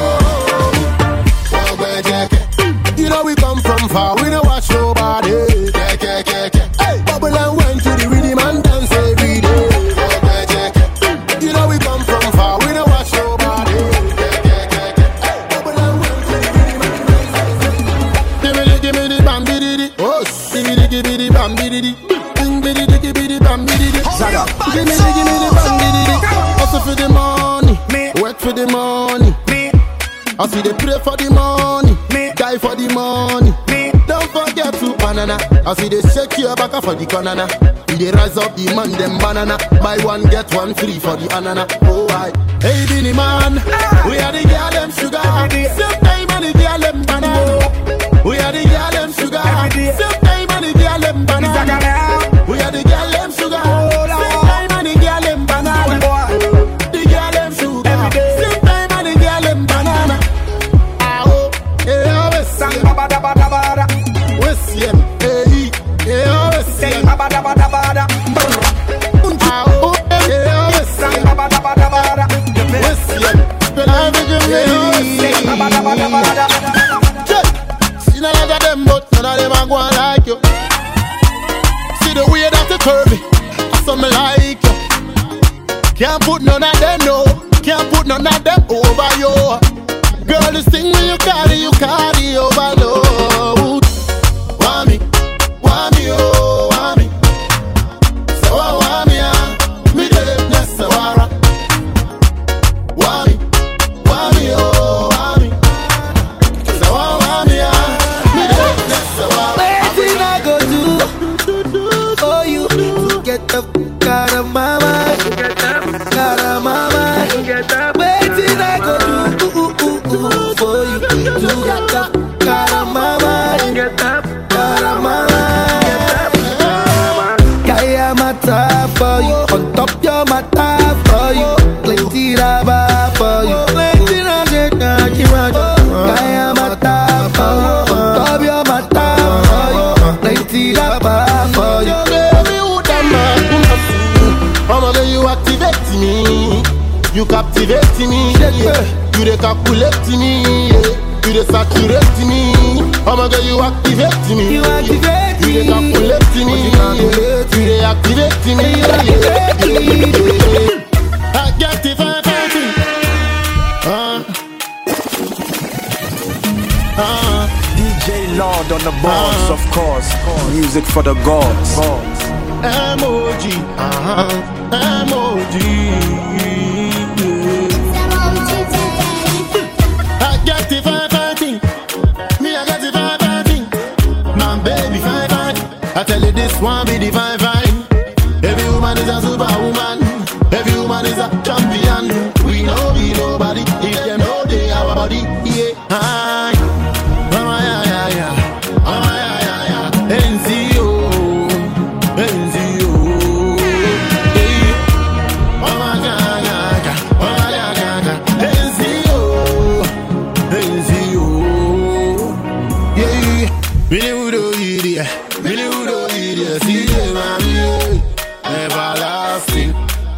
oh. Oh, boy, Jack. You know we come from far, we don't watch nobody. Yeah, yeah, yeah, yeah. Hey, bubble and wine to the rhythm and dance every day. Oh, boy, Jack. You know we come from far, we don't watch nobody. Yeah, yeah, yeah, yeah. Hey, bubble and wine to the rhythm and dance every day. Give me the, give me the bam, biddy, di. Oh, give me the, give me the bam, biddy, di. Bing, biddy, di, give me the bam, biddy, di. Zaga. Give me the, give me the bam, biddy, di. Hustle for the money, work for the money. I see they pray for the money, die for the money. Don't forget to banana. I see they shake your back for the banana. They rise up the man them banana. Buy one get one free for the banana. Oh I, hey Binny man, we are the girl them sugar. Same time and the girl them banana. We are the girl them sugar. Same time and the girl them banana. We are the girl them sugar. Same time and the girl them banana. The girl them sugar. Same time and the girl them banana. See none of them, but none of them are going like you. See the way that you curve it, I saw me like you. Can't put none of them, no. Can't put none of them over you. Girl, this thing when you carry, you carry overload. Want me, want me, oh, want me. So I want me, ah, me the best of all. Want me, want me, oh, want me. So I want me, ah, me the best of all. Waiting I go do for you to get the fuck out of my mind, out of my mind. Waiting I go do for you to get the fuck out of my mind. I'ma get you activate me. You captivate me. Yeah. You dey calculate me. Yeah. You dey saturate me. I'ma get you activate me. You activate You dey calculate me. You dey activate me. I get the vibe fighting. Uh, uh, D J Lord on the boards, of course. Music for the gods. M O G, uh-huh, M O G. I get the vibe fighting. Me, I get the vibe fighting. My baby vibe fighting. I tell you this one be the vibe fighting. Every woman is a superwoman. Every woman is a champion. We know be nobody. If them know they our body, yeah. Aye. Oh, yeah, yeah, yeah. Oh, yeah, yeah, yeah. N Z O. N Z O. Hey. Oh, my God, God, God. Oh, my God, God, God. N Z O. N Z O. Yeah. Really would do it, really would do it. See them, I'm everlasting.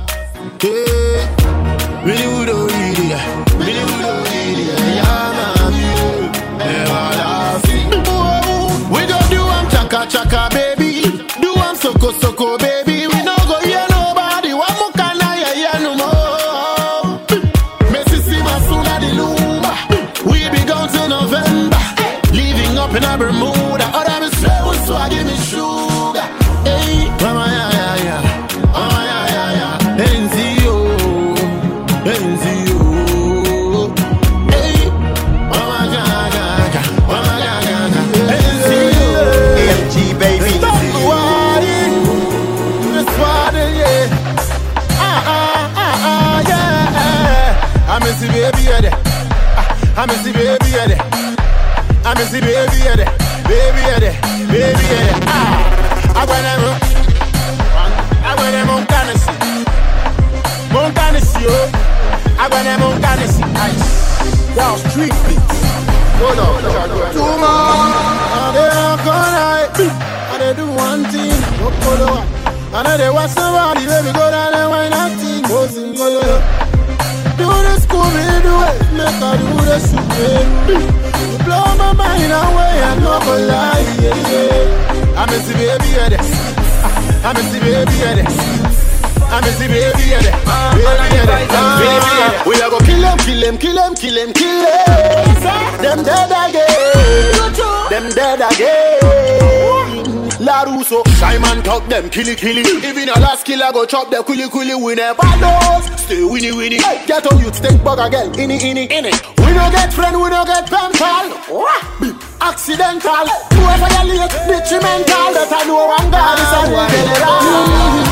Yeah, really would do it, really would do it. Yeah, man, yeah, everlasting. We don't do am chaka chaka, baby. Do am soko soko, baby. We no go hear nobody. Wa mukana ya ya no more. Messi Masuna di Lumba. We be gone till November. Leaving up in a Bermuda. Other me say we swag give me sugar. Hey, mama ya ya ya. Oh ya ya ya. N Z O. N Z O. Hey, oh my God, God, God. Oh my God, God, God. N Z O. A M G, baby. Stop the party. The party, yeah. Ah ah ah ah yeah. I miss the baby yeah there. I miss the baby yeah there. I miss the baby yeah there. Baby yeah there. Baby yeah there. Ah, I want them. I want them on Tennessee. Mon Tennessee, oh. I want them on Tennessee. Ice. Y'all street beats. Hold on. Two more. And they are gonna. And they do one thing. Go follow. And then they watch somebody. Baby go down and why not thing. Go sing. Go do the Scooby do it. Make her do the super. You blow my mind away. I'm not gonna lie. Yeah, yeah. I miss the baby yeah there. I miss the baby yeah there. I miss the baby yeah there. Baby yeah there. We are go kill him, kill him, kill him, kill him, kill him. Them dead again. Them dead again. La Russo, Simon talk them killy killy. Even a last killer go chop them quilly quilly. We never lose. Stay winnie winnie. Get on you take bugger girl. Innie innie innie. We no get friend, we no get pen pal. Accidental. Whoever you late, detrimental. That I know one God is a general.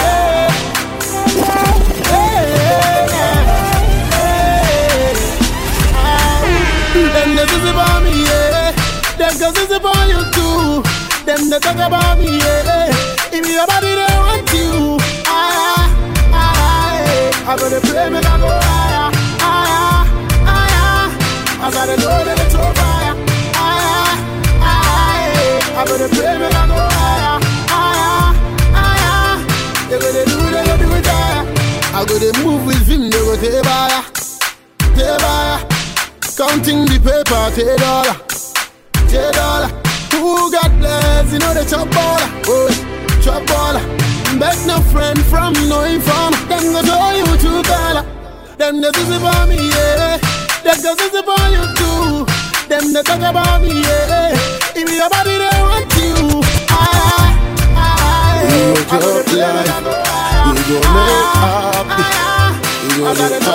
Them the is about me, yeah. Them cause it's about you too. Them they talk about me, yeah. If your body they want you, ah, ah, ah, I'm gonna play me I go higher, higher, higher. As I know that it's on fire, higher, higher. I'm gonna play me I go higher, higher, higher. They gonna do, they gonna do it higher. I go they move with him, they go take fire, take fire. Counting the paper, take dollar, take dollar. Who got blessed, you know the chop baller, oh, chop baller. Beg no friend from no informer. Them go tell you to dollar. Them the is about me, yeah. Them the is about you too. Them the talk about me, yeah. If your body they want you, ah, ah, we go chop life, we go make happy, we go get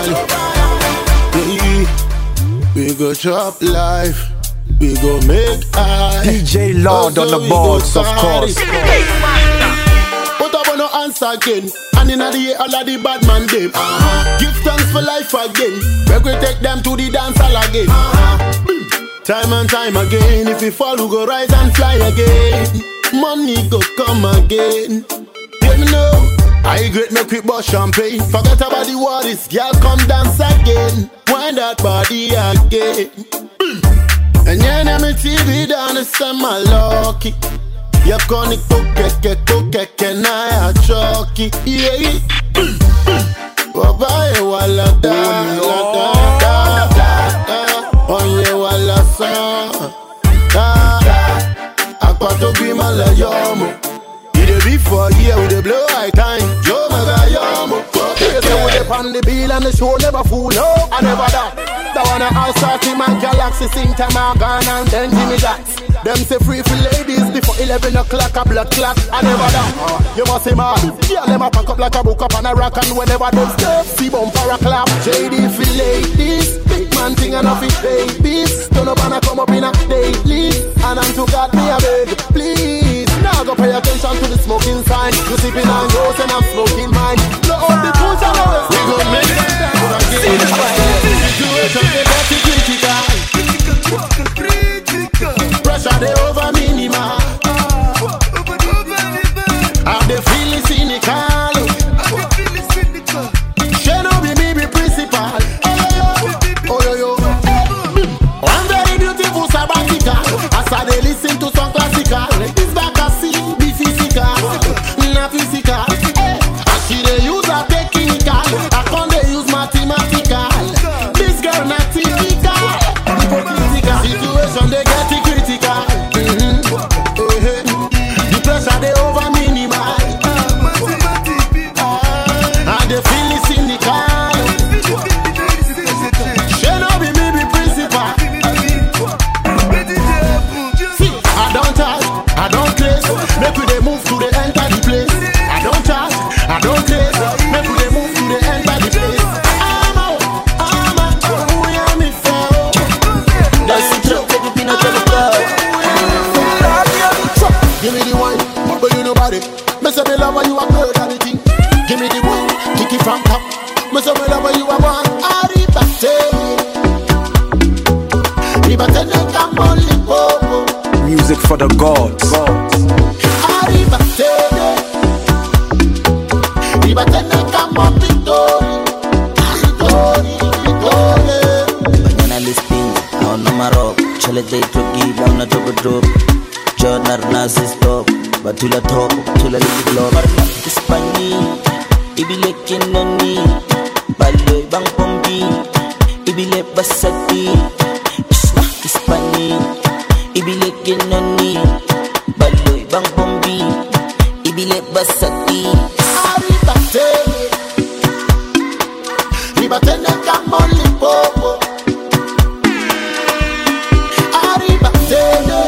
party, we go chop life. We go make I D J Lord on the boards, of course. Put up on no answer again. And in the year, all of the bad man them. Uh-huh. Give thanks for life again. We go take them to the dance hall again. Uh-huh. Time and time again. If we fall, we go rise and fly again. Money go come again. Let me know. I great make quick bust champagne. Forget about the worries. Girl, come dance again. Wind that body again. And yeah, now me T V down the summer lucky. Yakoni kokeke kokeke na ya choki. Yeah. Wabaye wala da da da da. Onye wala sa da. Akwato bi malayomo. We dey beef for year, we dey blow high time. Joe Magayomo. They say we dey pan the bill and the show never fool. No, I never that. That one a all starting my galaxy, sing time I gone and then Jimmy Jacks. Them say free for ladies before eleven o'clock a blood clock. I never that. You must say man, yeah, them a pack up like a book up and a rock and whenever them step, see bumper a clap. J D for ladies, big man thing and a fit babies. Turn up and a come up in a daily, and unto God me a beg, please. Now go pay attention to the smoking sign. You sipping on yours and I'm smoking mine. No all the tools are ours. We gon' make it down again. Situation they got to critical. Pressure they over minimal. How they feeling cynical. She no be me be principal. Oh yo yo. One very beautiful sabbatical. As I they listen to some classical. This back I see be physical, not physical. And she they use a technical. I can't they use mathematical. This girl not typical. Hypocritical situation they get it critical. Mm-hmm. The pressure they over minimal. And they feel it cynical. She no be me be principal. See, I don't touch, I don't place. Make we they move to the enter the place. I don't charge, I don't place. Make we they move to the enter the place. I'm out, I'm out, oh yeah me fell. That's the truth, take the peanut to the club. Give me the wine, but you nobody. Me say me love when you a girl and the thing. Give me the wine, kick it from top. Me say me love when you a one. Aribate, ribate ne kamoli bobo. Music for the gods. Aribate, ribate ne kamoli tori, tori, tori. Mañana listing, now no marok. Chale day trucky, down na drop a drop. Journal nasi stop, batula top, batula lili globe. Ispani, ibile kinani, baloy bang pombi, ibile basati. Isna Ispani, ibile kinani, baloy bang pombi, ibile basati. Aribate, ribate ne kamoli bobo. Aribate,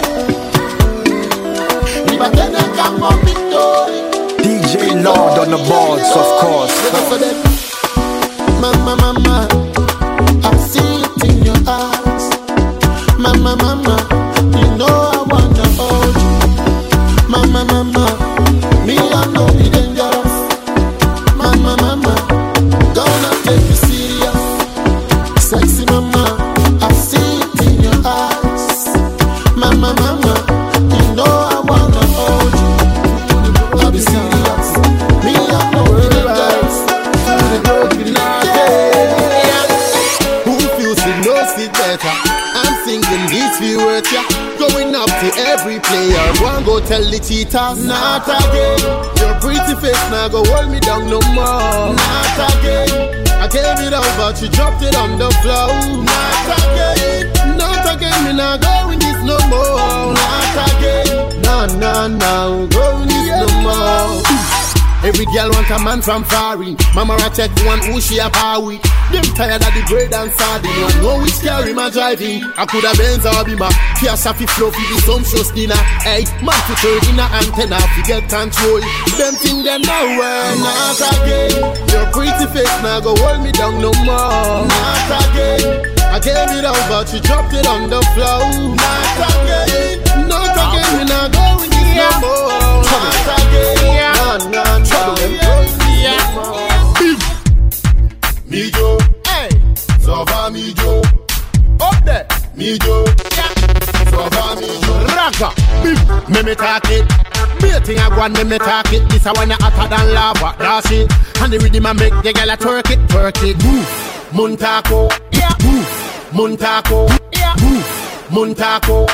ribate ne kamoli tori. D J Lord on the boards, of course. Mama, mama, I see it in your eyes. Mama, mama, you know I wanna hold you. Mama, mama, me I know be dangerous. Mama, mama, gonna take you serious. Sexy mama, I see it in your eyes. Mama, mama, you know I wanna hold you. I'll be serious. Me I know be dangerous. Who feels it knows it better? I'm singing these few words, yeah. Going up to every player. Go and go tell the cheaters, not again. Your pretty face now go hold me down no more. Not again. I gave it all, but you dropped it on the floor. Not again. Not again. Me not going this no more. Not again. No, no, no. Going this no more. Every girl want a man from foreign. Mama I check one who she a power with. Them tired of the bread and sardine. You know which car him a driving. I coulda Benz or Beamer. Kia Safi flow fi do some show dinner. Hey, man to turn in a antenna fi get control. Them thing them nowhere. Not again. Your pretty face now go hold me down no more. Not again. I gave it all but you dropped it on the floor. Not again. Not again. Me not going this no more. Not again. No, no, no. Mijo, hey, so va Mijo, up there, Mijo, so va Mijo, Raga, me me talk it, me a thing I go and me me talk it. This a one you hotter than lava, that's it. And the rhythm I make the girl a twerk it, twerk it. Move, Montako, yeah. Move, Montako, yeah. Move, Montako, yeah.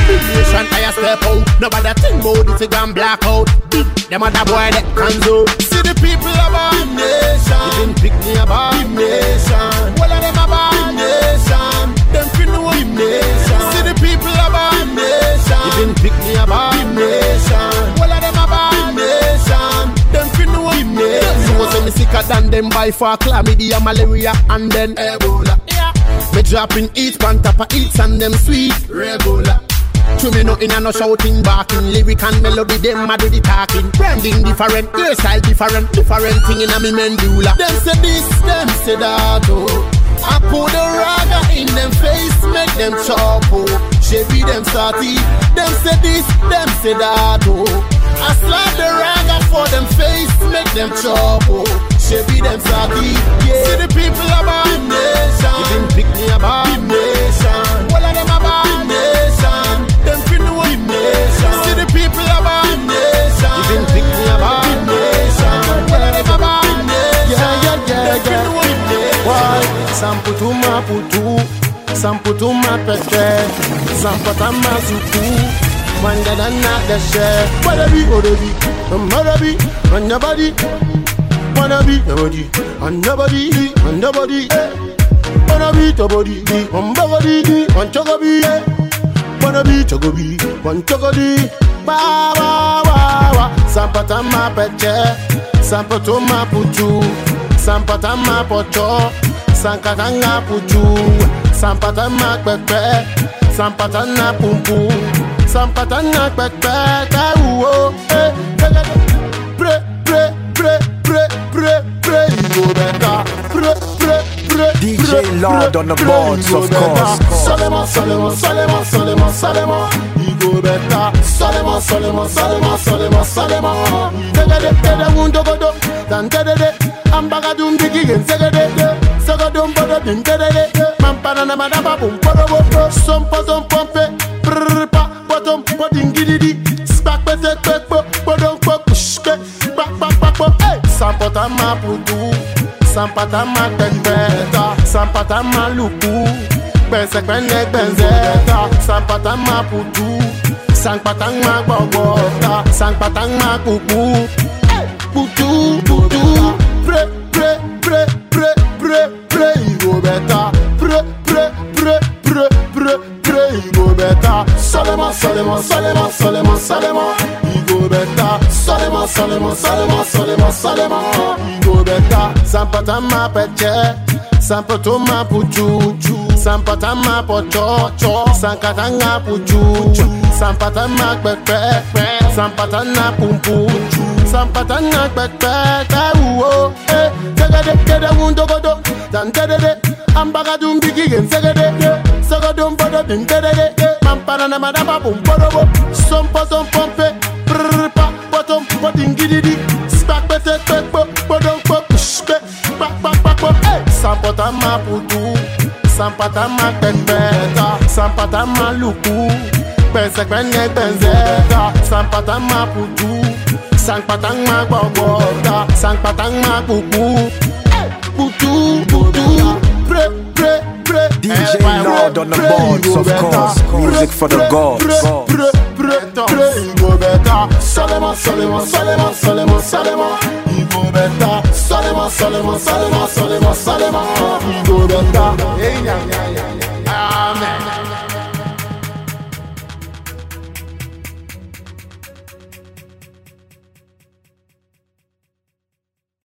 Big nation, I step out. Nobody think about it, gun black out. Big, them other boy that can do. See the people about big nation. You didn't pick me about big nation. All of them about big nation. Them feel no big nation. See the people about big nation. You didn't pick me about big nation. All of them about big nation. Them feel no big nation. So me sicker than them by far. Chlamydia, malaria, and then Ebola. Yeah. Me dropping eats, pan top of eats, and them sweet regular. To me nothing and no shouting, barking. Lyric and melody, them a do the talking. Branding different, hairstyle different. Different thing in a me medulla. Them say this, them say that, oh. I put the raga in them face, make them chop, oh. Chevy them salty. Them say this, them say that, oh. I slap the raga for them face, make them chop, oh. Chevy them salty. Yeah. See the people about big nation. You didn't pick me about big nation. All of them about big nation. Them feel no big nation. See the people about big nation. You didn't pick me about big nation. All of them about big nation. Yeah, yeah, yeah, them feel no big nation. Why? Samputu maputu, samputu mapete, sampata mazuku. Manda da na da she. Wanna be, wanna be, wanna be, wanna body. Wanna be nobody, and nobody, and nobody. Wanna be nobody, one body, one chocobi. Wanna be chocobi, one chocodi. Ba ba ba ba. Sampata ma peche, sampato ma puchu, sampata ma pocho, sankatanga puchu, sampata ma pepe, sampata na pumpu, sampata na pepe. Kau eh, pre pre pre. Pre, pre, pre, you go better. Pre, pre, pre, D J Lord on the boards, of course. Solema, solema, solema, solema, solema. You go better. Solema, solema, solema, solema, solema. Tegede, tegede, wundo godo. Dan tegede, ambaga dum digi gen segede. Sego dum bodo din tegede. Mampana na madaba bum podo bodo. Sompo sompompe, brrr pa, bottom poding gididi. Spak pete pek po, bodong po pushke. Bak bak bak po, hey. Sampata ma putu, sampata ma tekbeta, sampata ma luku, bense kwene benzeta, sampata ma putu, sampata ma bobota, sampata ma kuku, putu putu, pre pre pre pre pre pre go beta, pre pre pre pre pre pre go beta, solema solema solema solema solema. Go better, solema, solema, solema, solema, solema. Go better, sampata ma peche, sampato ma puchu, sampata ma pocho, sankatanga puchu, sampata ma pepe, sampata na pumpu, sampata na pepe. Kau eh, tegede, tegede wundo godo, dan tegede, ambaga dum bigi gen segede, segodum bodo bin tegede, mampana na madaba bum bodo bo, sompo sompompe. Pa, bottom, bottom, giddy, spark, better, pep, bottom, pop, pushpe, back, back, back, pop, hey, sampata ma putu, sampata ma tekbeta, sampata ma luku, bense kwene benzeta, sampata ma putu, sampata ma bobota, sampata ma kuku, hey, putu, putu, pre, pre, pre, D J Lord on the boards, of course. Music for the gods. Go better, solema, solema, solema, solema, solema. Go better, solema, solema, solema, solema, solema. Go better.